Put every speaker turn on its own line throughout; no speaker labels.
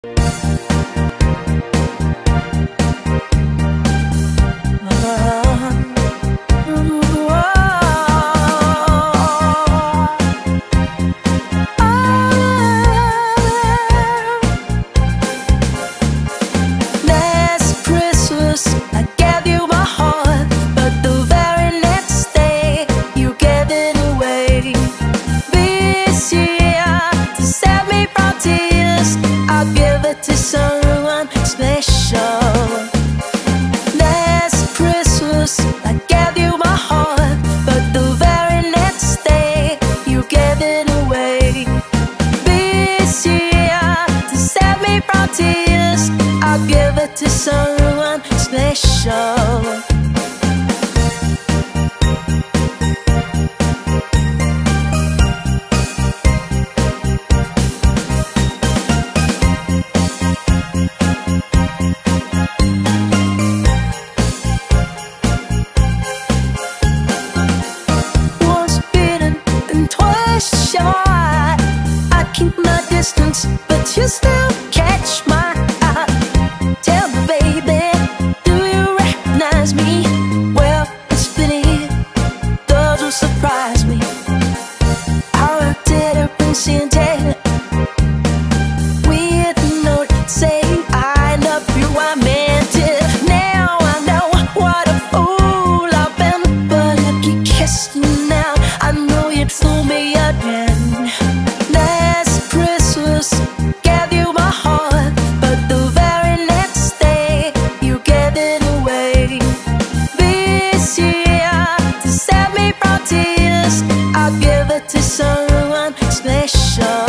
To someone special. Last Christmas I gave you my heart, but the very next day you gave it away. This year, to save me from tears, I'll give it to someone special. I keep my distance, but you still catch my eye. Tell me, baby, do you recognize me? Well, it's been it doesn't surprise me. I did a rinse and tell with a note saying I love you, I meant it. Now I know what a fool I've been, but if you kiss me now, I know you'd fool me again. Last Christmas gave you my heart, but the very next day you gave it away. This year, to save me from tears, I'll give it to someone special.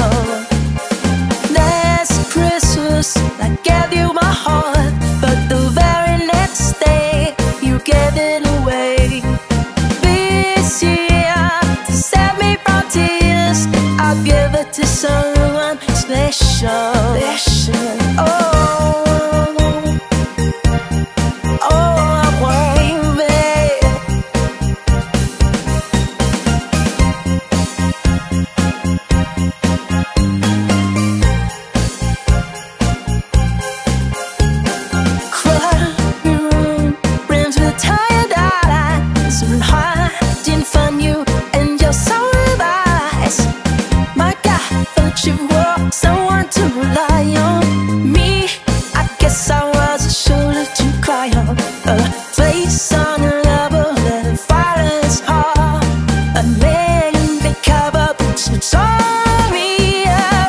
Last Christmas I gave you my heart, but the very next day you gave it away. This year, to save me from tears, I'll give it to someone special. You were someone to rely on. Me, I guess I was a shoulder to cry on. A face on a level that a fire is hard. A man can cover boots with sorry.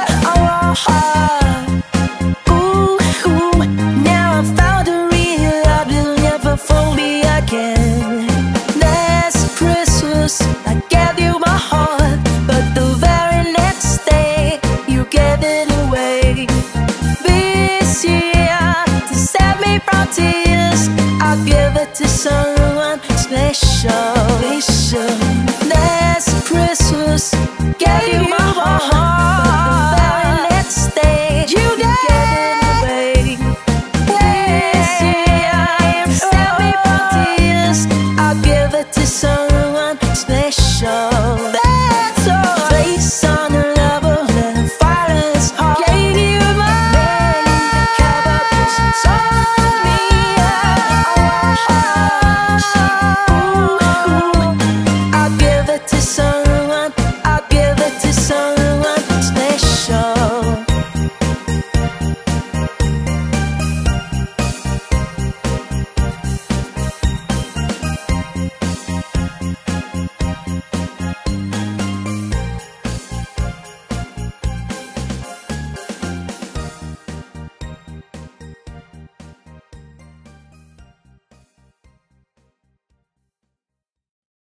Ooh, now I found a real love, you'll never fool me again. Last Christmas I gave you my heart, but the very next day you gave it away. This year, to save me from tears, I'll give it to someone special.